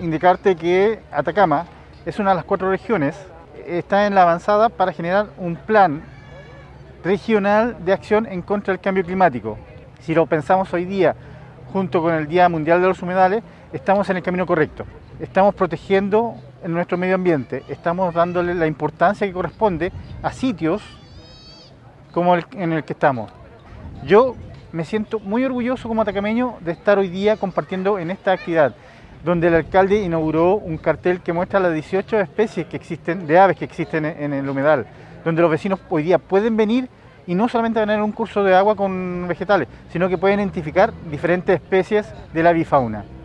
indicarte que Atacama es una de las 4 regiones, está en la avanzada para generar un plan regional de acción en contra del cambio climático. Si lo pensamos hoy día, junto con el Día Mundial de los Humedales, estamos en el camino correcto. Estamos protegiendo nuestro medio ambiente, estamos dándole la importancia que corresponde a sitios como en el que estamos. Yo me siento muy orgulloso como atacameño de estar hoy día compartiendo en esta actividad, donde el alcalde inauguró un cartel que muestra las 18 especies que existen, de aves que existen en el humedal, donde los vecinos hoy día pueden venir y no solamente tener un curso de agua con vegetales, sino que pueden identificar diferentes especies de la avifauna.